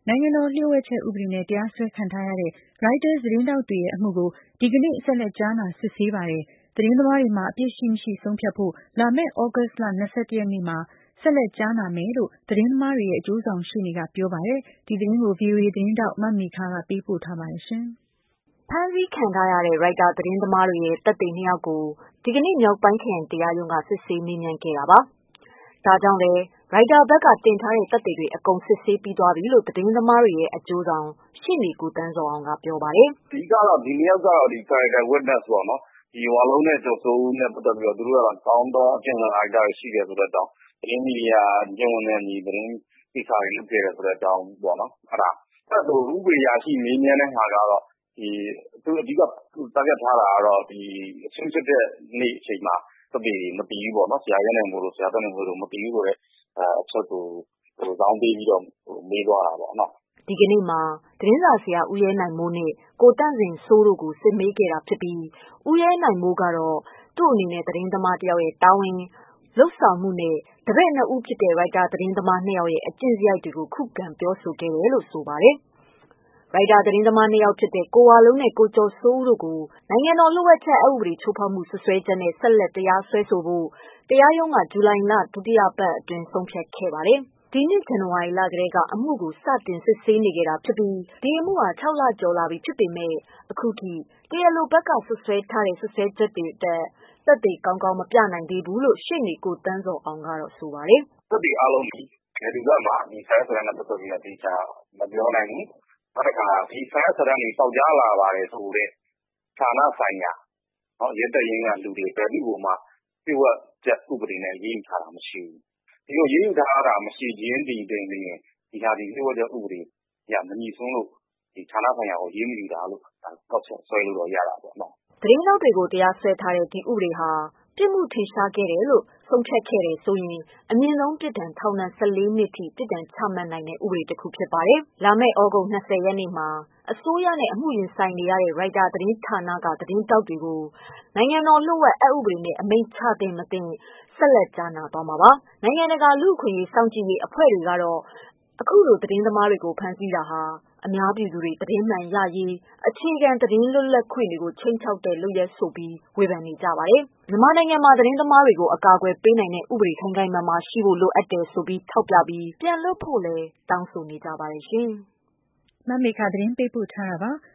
နိုင်ငံတော်လျှို့ဝှက်ချက်ဥပဒေနဲ့တရားစွဲခံထားရတဲ့ Reuters သတင်းထောက်တွေရဲ့အမှုကိုဒီကနေ့ဆက်လက်ကြားနာစစ်ဆေးပါတယ်။ သတင်းသမားတွေမှာအပြစ်ရှိမရှိဆုံးဖြတ်ဖို့လာမယ့်သြဂုတ်လ 21 ရက်နေ့မှာဆက်လက်ကြားနာမယ်လို့သတင်းသမားတွေရဲ့အကျိုးဆောင်ရှေ့နေကပြောပါတယ်။ ဒီသတင်းကို VOA သတင်းထောက်မမေခကပေးပို့ထားပါတယ်။ဖမ်းဆီးခံထားရတဲ့ ရိုက်တာသတင်းသမားတွေရဲ့သက်သေ 2 ယောက်ကို ဒီကနေ့မြောက်ပိုင်းခရိုင်တရားရုံးကစစ်ဆေးမေးမြန်းခဲ့တာပါ။ ဒါကြောင့်လည်းရိုက်တာဘက်ကတင်ထားတဲ့သက်သေတွေအကုန်စစ်ဆေးပြီးသွားပြီလို့သတင်းသမားတွေရဲ့အကျိုးဆောင်ရှေ့နေကိုသန်းဇော်အောင်ကပြောပါတယ်။ "အဓိကတော့ဒီ2ယောက်ကတော့character witness ပေါ့နော်ဒီဝလုံးနဲ့ကျော်စိုးဦးနဲ့ပတ်သက်ပြီးတော့သူတို့ကတော့ကောင်းသောအကျင့်စာရိတ္တတွေရှိတယ်ဆိုတဲ့အကြောင်းသတင်းမီဒီယာကျင့်ဝတ်နဲ့အညီသတင်းကိစ္စတွေလုပ်ခဲ့တယ်ဆိုတဲ့အကြောင်းပေါ့နော်အဲ့ဒါဥပဒေအရာရှိမေးမြန်းတဲ့ဟာကတော့သူအဓိက target ထားတာကတော့ဒီအခင်းဖြစ်တဲ့နေ့အချိန်မှာသက်သေမတည်ဘူးပေါ့နော်ဆရာရဲနိုင်မိုးတို့ဆရာသက်နိုင်မိုးတို့မတည်ဘူးဆိုတဲ့အချက်ကိုဇောင်းပေးပြီးတော့မေးသွားတာပေါ့နော်။ဒီကနေ့မှာသတင်းစာဆရာဦးရဲနိုင်မိုးနဲ့ကိုသန့်ဇင်စိုးတို့ကိုစစ်မေးခဲ့တာဖြစ်ပြီးဦးရဲနိုင်မိုးကတော့သူ့အနေနဲ့သတင်းသမားတယောက်ရဲ့တာဝန်လုပ်ဆောင်မှုနဲ့တပည့် 2 ဦးဖြစ်တဲ့ရိုက်တာသတင်းသမား 2 ယောက်ရဲ့အကျင့်စရိုက်တွေကိုခုခံပြောဆိုခဲ့တယ်လို့ဆိုပါတယ်။ ရိုက်တာသတင်းသမား 2 ယောက်ဖြစ်တဲ့ကိုဝလုံးနဲ့ကိုကျော်စိုးဦးတို့ကိုနိုင်ငံတော်လျှို့ဝှက်ချက်အက်ဥပဒေချိုးဖောက်မှုစွပ်စွဲချက်နဲ့ဆက်လက်တရားစွဲဆိုဖို့တရားရုံးကဇူလိုင်လဒုတိယပတ်အတွင်းဆုံးဖြတ်ခဲ့ပါတယ်။ ဒီနှစ်ဇန်နဝါရီလကတည်းကအမှုကိုစတင်စစ်ဆေးနေခဲ့တာဖြစ်ပြီးဒီအမှုဟာ6 လကျော်လာပြီဖြစ်ပေမယ့်အခုထိတရားလိုဘက်ကစွပ်စွဲထားတဲ့စွပ်စွဲချက်တွေအတွက်သက်သေကောင်းကောင်းမပြနိုင်သေးဘူးလို့ရှေ့နေကိုသန်းဇော်အောင်ကဆိုပါတယ်။သက်သေအားလုံးဒီဘယ်သူကမှဒီစာရွက်စာတမ်းနဲ့ပတ်သက်ပြီးတော့သေချာမပြောနိုင်ဘူးနောက်တစ်ခါဒီစာရွက်စာတမ်းတွေပေါက်ကြားလာပါတယ်ဆိုတဲ့ဌာနဆိုင်ရာရဲတပ်ရင်းကလူတွေဘယ်သူ့ကိုမှလျှို့ဝှက်ချက်ဥပဒေနဲ့ရေးယူထားတာမရှိဘူးဒီလိုရေးယူထားတာမရှိခြင်းဒီပင်လျင်ဒီဟာဒီလျှို့ဝှက်ချက်ဥပဒေကမညီစွန်းလို့ဒီဌာနဆိုင်ရာကိုရေးမယူတာလို့ကောက်ချက်ဆွဲလို့တော့ရတာပေါ့နော်သတင်းထောက်တွေကိုတရားစွဲထားတဲ့ဒီဥပဒေဟာပြစ်မှုထင်ရှားခဲ့တယ်လို့ဆုံးဖြတ်ခဲ့တယ်ဆိုရင်အမြင့်ဆုံးပြစ်ဒဏ်ထောင်ဒဏ်14 နှစ်ထိပြစ်ဒဏ်ချမှတ်နိုင်တဲ့ဥပဒေတစ်ခုဖြစ်ပါတယ်။လာမယ့်သြဂုတ်20 ရက်နေ့မှာအစိုးရနဲ့အမှုရင်ဆိုင်နေရတဲ့ရိုက်တာသတင်းဌာနကသတင်းထောက်တွေကိုနိုင်ငံတော်လျှို့ဝှက်အက်ဥပဒေနဲ့အမိန့်ချသင့်မသင့်ဆက်လက်ကြားနာသွားမှာပါ။နိုင်ငံတကာလူ့အခွင့်အရေးစောင့်ကြည့်ရေးအဖွဲ့တွေကတော့အခုလိုသတင်းသမားတွေကိုဖမ်းဆီးတာဟာအများပြည်သူတွေသတင်းမှန်ရရေးအခြေခံသတင်းလွတ်လပ်ခွင့်တွေကိုခြိမ်းခြောက်တဲ့လုပ်ရပ်ဆိုပြီးဝေဖန်နေကြပါတယ်။မြန်မာနိုင်ငံမှာသတင်းသမားတွေကိုအကာအကွယ်ပေးနိုင်တဲ့ဥပဒေခိုင်ခိုင်မာမာရှိဖို့လိုအပ်တယ်ဆိုပြီးထောက်ပြပြီးပြန်လွှတ်ဖို့လည်းတောင်းဆိုနေကြပါတယ်ရှင်။မမေခသတင်းပေးပို့ထားတာပါ။